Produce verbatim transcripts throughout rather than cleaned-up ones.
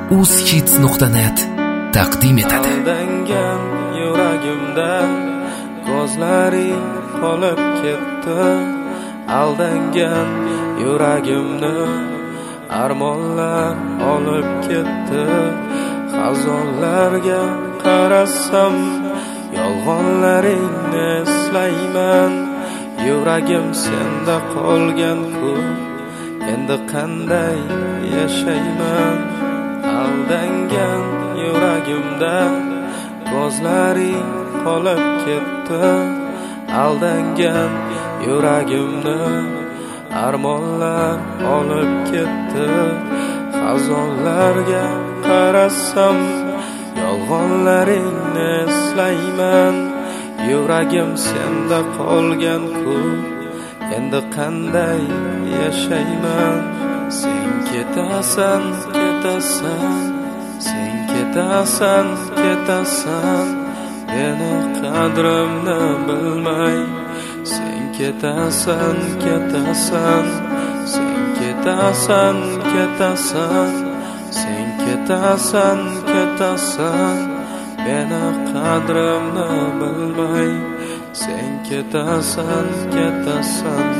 uzhits nuqta net taqdim etadi. Aldangan yuragimda ko'zlaring qolib ketdi. Aldangan yuragimni armonlar olib ketdi. Xazonlarga qarasam yolg'onlaringni eslayman. Yuragim senda qolgan-ku, endi qanday yashayman? Aldangan yuragimda ko'zlaring qolib ketdi. Aldangan yuragimni armonlar olib ketdi. Xazonlarga qarasam yolg'onlaringni eslayman. Yuragim senda qolgan-ku, endi qanday yashayman? Sen ketasan, ketasan, sen ketasan, ketasan, meni qadrimni bilmay. Sen ketasan, ketasan, sen ketasan, ketasan, sen ketasan, ketasan, meni qadrimni bilmay. Sen ketasan, ketasan.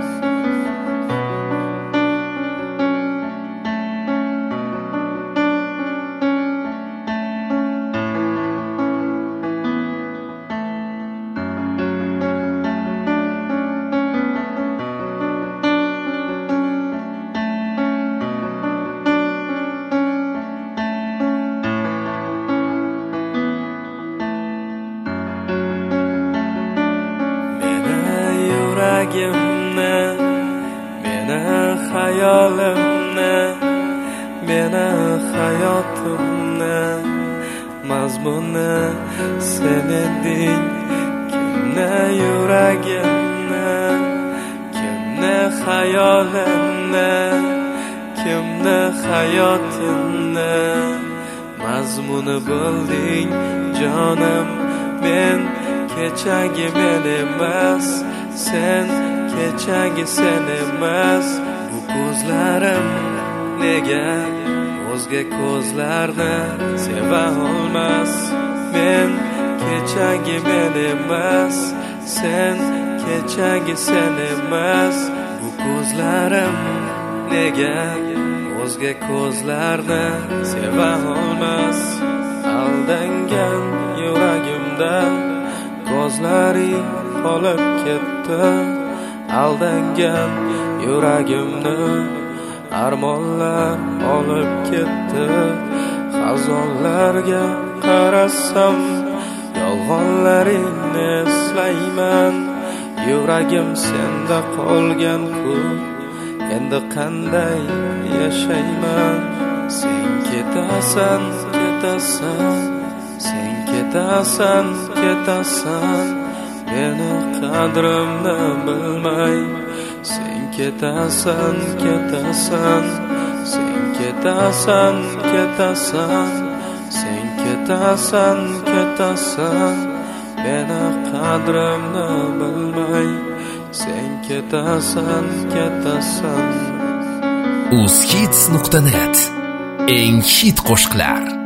Yuragimni, meni hayolimni, meni hayotimni mazmuni sen eding. Kimni yuragimni, kimni hayolimni, kimni hayotimni mazmuni bilding jonim. Men kechagi men emas, sen kechagi sen emas. Bu ko'zlarim nega o'zga ko'zlarni seva olmas? Men kechagi men emas, sen kechagi sen emas. Bu ko'zlarim nega o'zga ko'zlarni seva olmas? Aldangan yuragimda ko'zlaring qolib ketdi. Aldangan yuragimni armonlar olib ketdi. Xazonlarga qarasam yolg'onlaringni eslayman. Yuragim senda qolgan-ku, endi qanday yashayman? Sen ketasan, ketasan, sen ketasan, ketasan, meni qadrimni bilmay. Sen ketasan, ketasan, sen ketasan, ketasan, sen ketasan, ketasan, meni qadrimni bilmay. Sen ketasan, ketasan. uzhits nuqta net eng hit qo'shiqlar.